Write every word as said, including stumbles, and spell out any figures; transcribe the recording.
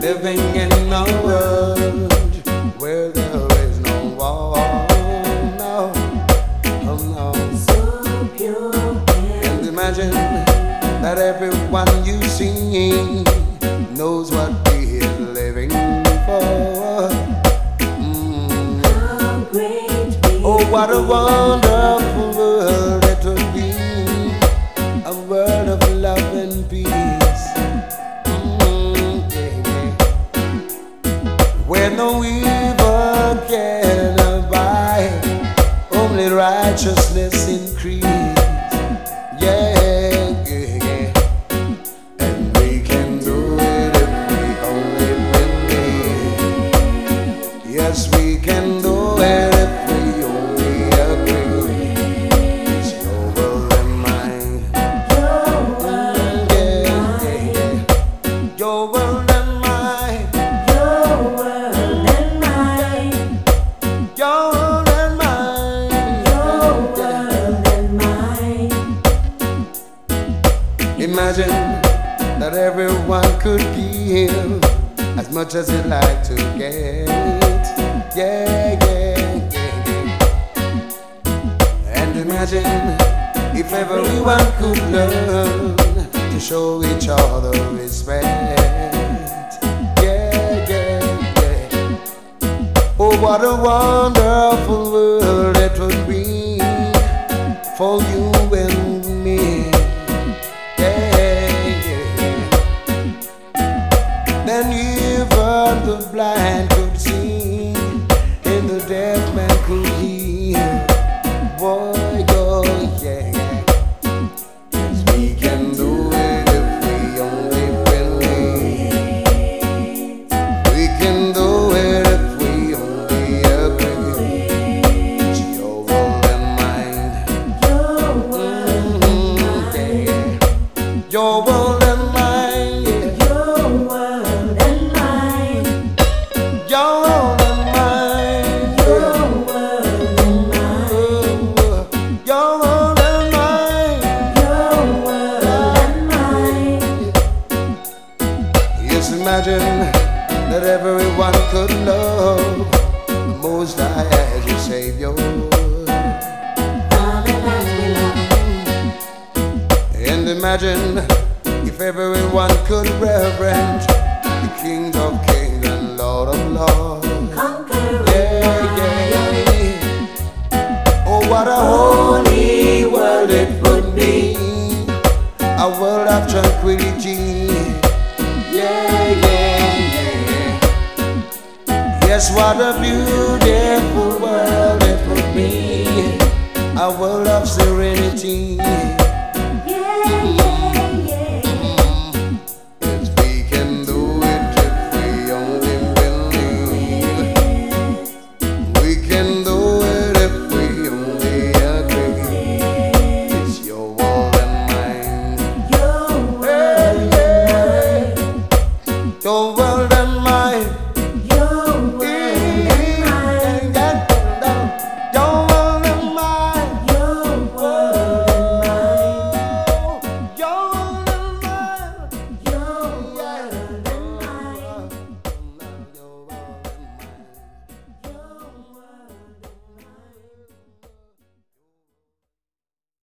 living in a world where there is no war. No, oh no. So pure. And imagine that everyone you see knows what we're living for. Mm. How great we Oh, what a wonderful world it would be, a world of love and peace. Mm, yeah, yeah. Where no evil can abide, only righteousness increase. Yeah, yeah, yeah. And we can do it if we only believe. Yes, we can do it if we only agree. It's your world and mine. your world, Yeah, yeah, yeah. Your world and mine. your world and mine, Your world and mine. your world and mine. Imagine that everyone could give as much as they like to get. Yeah, yeah, yeah, yeah. And imagine if everyone could learn to show each other respect. Yeah, yeah, yeah. Oh, what a wonderful world it would be for you and me. Then even the blind could see, and the deaf man could hear. Boy, oh yeah, yes we can do it if we only believe. We can do it if we only agree. It's your world and mine. Your world Mm, yeah, yeah. Your world and mine, yeah. your world and mine, Your world and mine, your yeah. world and mine, Your world and mine. your world and mine. Yes, imagine that everyone could love the Most High as your Savior. Father that we love, And imagine if everyone could reverence the King of Kings and Lord of Lords. conqueror. Yeah, yeah, yeah. Oh, what a holy world it would be, a world of tranquility. Yeah, yeah, yeah. Yes, what a beautiful world it would be, a world of serenity. Yeah, yeah, yeah. Yes, we can do it if we only believe. We can do it if we only agree. It's your world and mine. Your world and mine, Your world and